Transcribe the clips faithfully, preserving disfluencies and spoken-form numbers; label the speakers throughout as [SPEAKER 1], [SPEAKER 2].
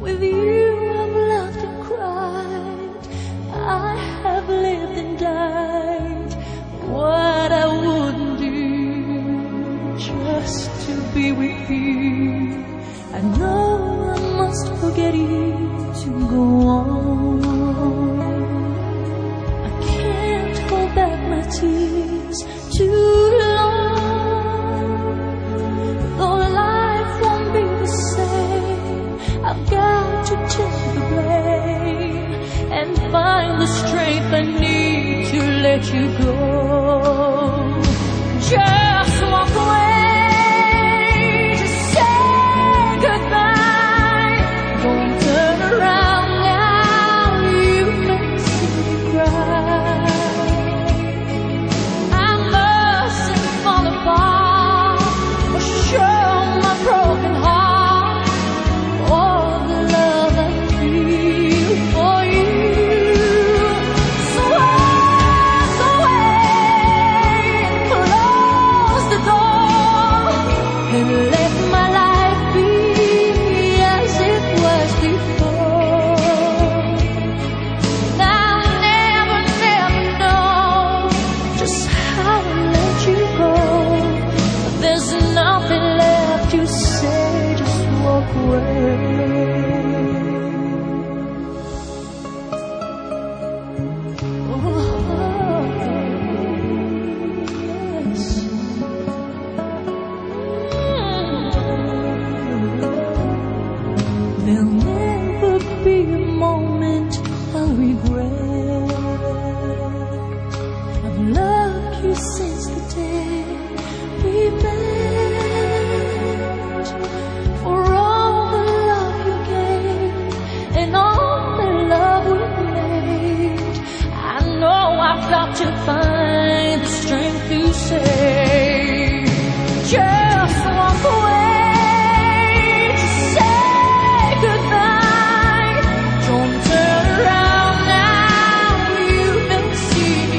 [SPEAKER 1] With you I've laughed and cried, I have lived and died. What I wouldn't do just to be with you. I know I must forget you to go on. I can't hold back my tears too long. Though life won't be the same, I've got to take the blame and find the strength I need to let you go. Just walk away, just say goodbye. Don't turn around now, you may see me cry. I mustn't fall apart or show my broken heart, or the love I feel for you. So walk away and close the door, and let my life be as it was before. Now I'll never, never know just how to let you go. There's nothing left to say, just walk away. There'll never be a moment I'll regret. I've loved you since the day we met. For all the love you gave and all the love we made, I know I've got to find the strength to say, just walk away, just say goodbye. Don't turn around now, you may see me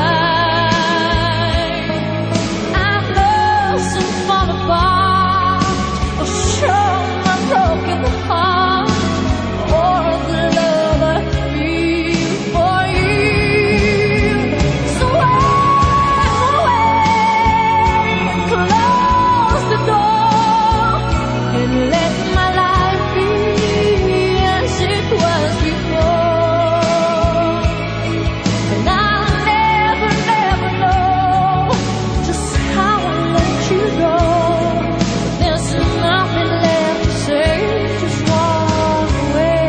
[SPEAKER 1] cry. I mustn't fall apart or show my broken heart, or the love I feel for you. So walk away and close the door, and let my life be as it was before. And I'll never, never know just how I let you go. There's nothing left to say, just walk away.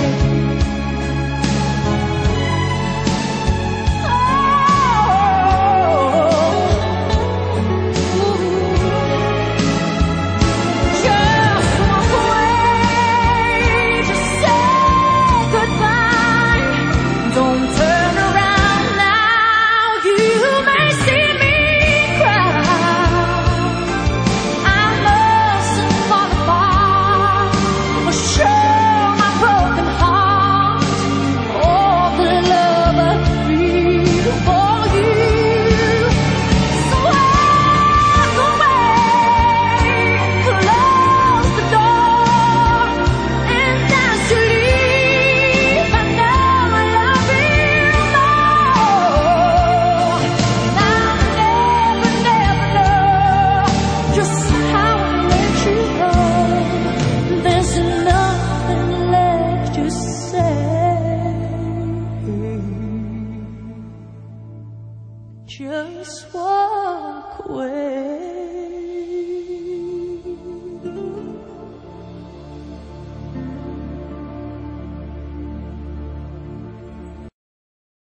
[SPEAKER 1] Just walk away, just say goodbye. Don't turn around now, you may see me cry. I mustn't fall apart or show my broken heart, or the love I feel for you. So walk away and close the door, and as you leave, I know I love you more. And I'll never, never know just how I let you go. There's nothing left to say, just walk away.